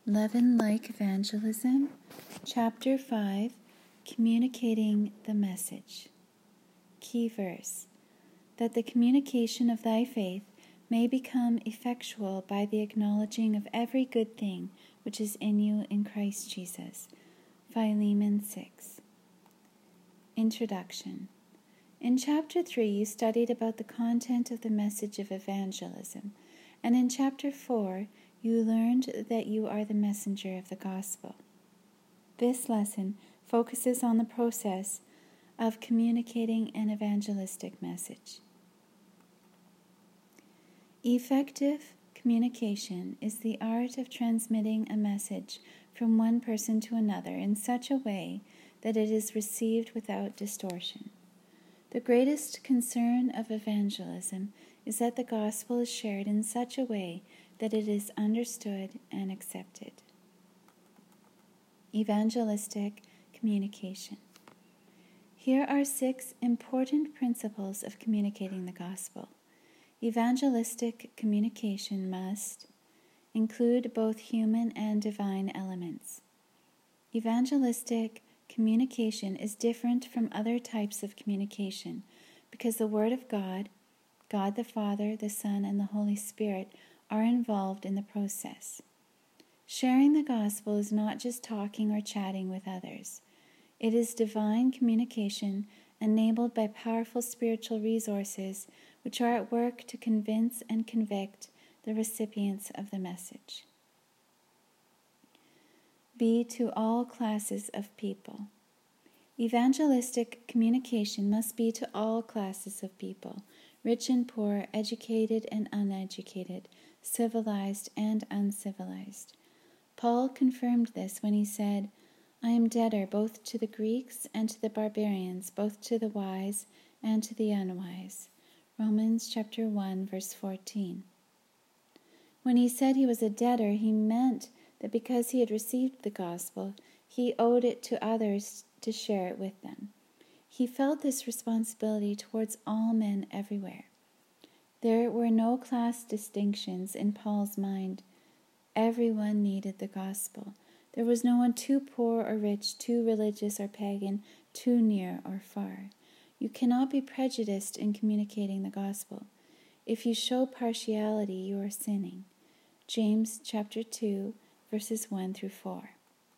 Leaven-like Evangelism, Chapter 5, Communicating the Message. Key verse: that the communication of thy faith may become effectual by the acknowledging of every good thing which is in you in Christ Jesus. Philemon 6. Introduction. In Chapter 3 you studied about the content of the message of evangelism, and in Chapter 4 you learned that you are the messenger of the gospel. This lesson focuses on the process of communicating an evangelistic message. Effective communication is the art of transmitting a message from one person to another in such a way that it is received without distortion. The greatest concern of evangelism is that the gospel is shared in such a way that it is understood and accepted. Evangelistic communication. Here are 6 important principles of communicating the gospel. Evangelistic communication must include both human and divine elements. Evangelistic communication is different from other types of communication because the Word of God, God the Father, the Son, and the Holy Spirit are involved in the process. Sharing the gospel is not just talking or chatting with others. It is divine communication enabled by powerful spiritual resources which are at work to convince and convict the recipients of the message. Be to all classes of people. Evangelistic communication must be to all classes of people, rich and poor, educated and uneducated, civilized and uncivilized. Paul confirmed this when he said, I am debtor both to the Greeks and to the barbarians, both to the wise and to the unwise. Romans chapter 1, verse 14. When he said he was a debtor, he meant that because he had received the gospel, he owed it to others to share it with them. He felt this responsibility towards all men everywhere. There were no class distinctions in Paul's mind. Everyone needed the gospel. There was no one too poor or rich, too religious or pagan, too near or far. You cannot be prejudiced in communicating the gospel. If you show partiality, you are sinning. James chapter 2, verses 1 through 4.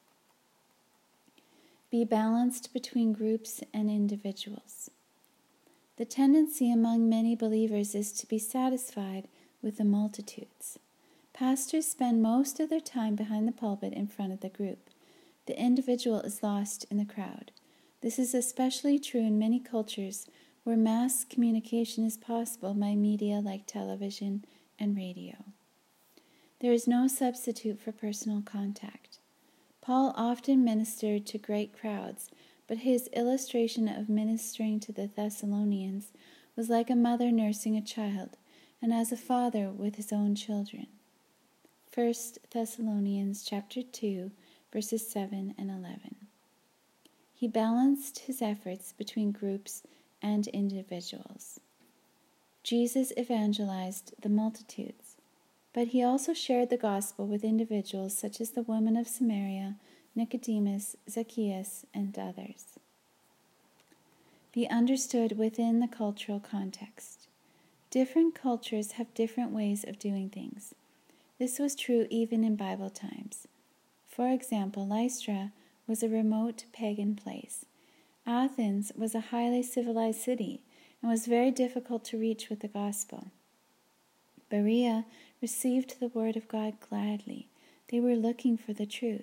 Be balanced between groups and individuals. The tendency among many believers is to be satisfied with the multitudes. Pastors spend most of their time behind the pulpit in front of the group. The individual is lost in the crowd. This is especially true in many cultures where mass communication is possible by media like television and radio. There is no substitute for personal contact. Paul often ministered to great crowds, but his illustration of ministering to the Thessalonians was like a mother nursing a child, and as a father with his own children. 1 Thessalonians chapter 2, verses 7 and 11. He balanced his efforts between groups and individuals. Jesus evangelized the multitudes, but he also shared the gospel with individuals such as the woman of Samaria, Nicodemus, Zacchaeus, and others. Be understood within the cultural context. Different cultures have different ways of doing things. This was true even in Bible times. For example, Lystra was a remote pagan place. Athens was a highly civilized city and was very difficult to reach with the gospel. Berea received the word of God gladly. They were looking for the truth.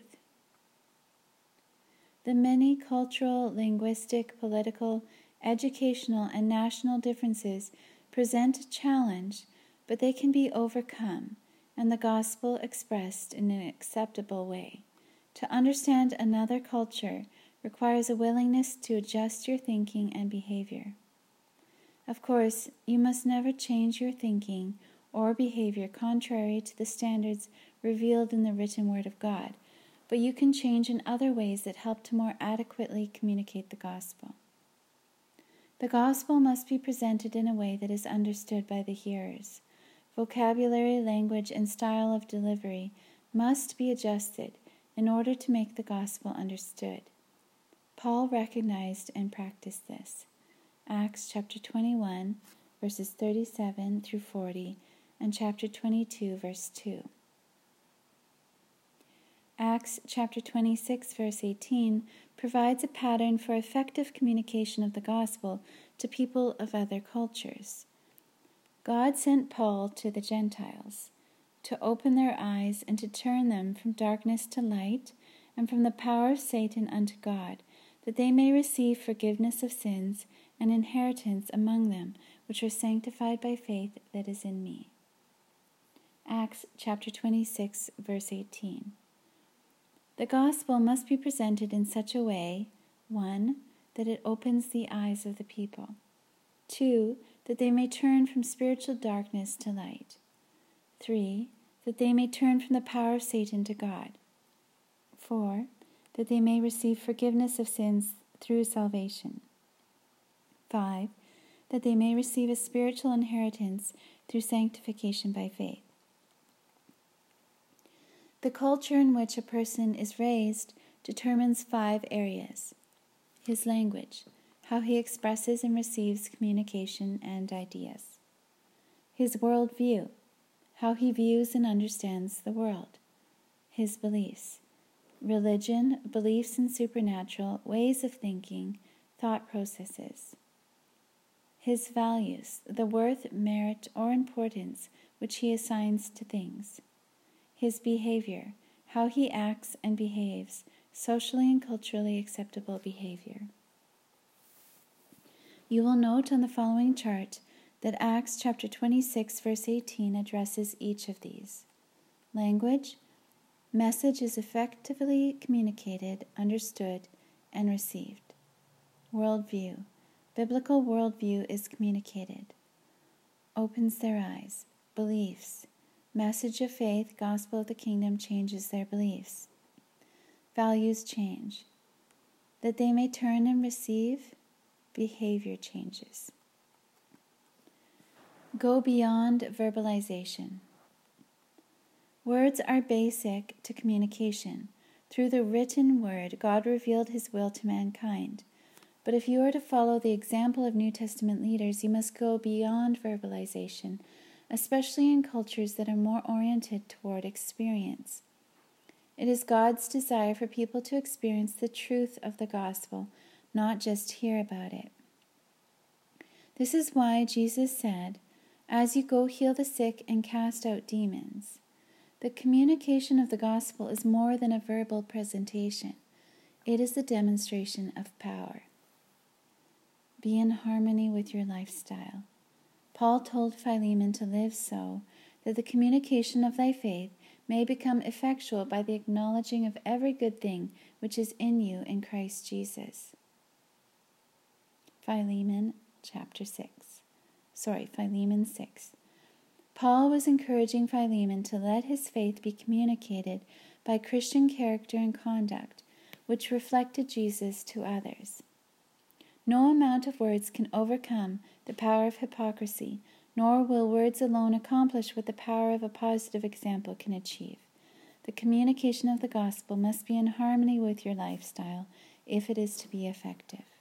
The many cultural, linguistic, political, educational, and national differences present a challenge, but they can be overcome, and the gospel expressed in an acceptable way. To understand another culture requires a willingness to adjust your thinking and behavior. Of course, you must never change your thinking or behavior contrary to the standards revealed in the written Word of God, but you can change in other ways that help to more adequately communicate the gospel. The gospel must be presented in a way that is understood by the hearers. Vocabulary, language, and style of delivery must be adjusted in order to make the gospel understood. Paul recognized and practiced this. Acts chapter 21, verses 37 through 40, and chapter 22, verse 2. Acts chapter 26, verse 18 provides a pattern for effective communication of the gospel to people of other cultures. God sent Paul to the Gentiles to open their eyes and to turn them from darkness to light and from the power of Satan unto God, that they may receive forgiveness of sins and inheritance among them, which are sanctified by faith that is in me. Acts chapter 26, verse 18. The gospel must be presented in such a way, 1, that it opens the eyes of the people, 2, that they may turn from spiritual darkness to light, 3, that they may turn from the power of Satan to God, 4, that they may receive forgiveness of sins through salvation, 5, that they may receive a spiritual inheritance through sanctification by faith. The culture in which a person is raised determines 5 areas: his language, how he expresses and receives communication and ideas; his worldview, how he views and understands the world; his beliefs, religion, beliefs in supernatural, ways of thinking, thought processes; his values, the worth, merit, or importance which he assigns to things; his behavior, how he acts and behaves, socially and culturally acceptable behavior. You will note on the following chart that Acts chapter 26, verse 18 addresses each of these. Language, message is effectively communicated, understood, and received. Worldview, biblical worldview is communicated. Opens their eyes. Beliefs, message of faith, gospel of the kingdom changes their beliefs. Values change. That they may turn and receive, behavior changes. Go beyond verbalization. Words are basic to communication. Through the written word, God revealed his will to mankind. But if you are to follow the example of New Testament leaders, you must go beyond verbalization, especially in cultures that are more oriented toward experience. It is God's desire for people to experience the truth of the gospel, not just hear about it. This is why Jesus said, "As you go, heal the sick and cast out demons." The communication of the gospel is more than a verbal presentation. It is a demonstration of power. Be in harmony with your lifestyle. Paul told Philemon to live so that the communication of thy faith may become effectual by the acknowledging of every good thing which is in you in Christ Jesus. Philemon 6. Paul was encouraging Philemon to let his faith be communicated by Christian character and conduct, which reflected Jesus to others. No amount of words can overcome the power of hypocrisy, nor will words alone accomplish what the power of a positive example can achieve. The communication of the gospel must be in harmony with your lifestyle if it is to be effective.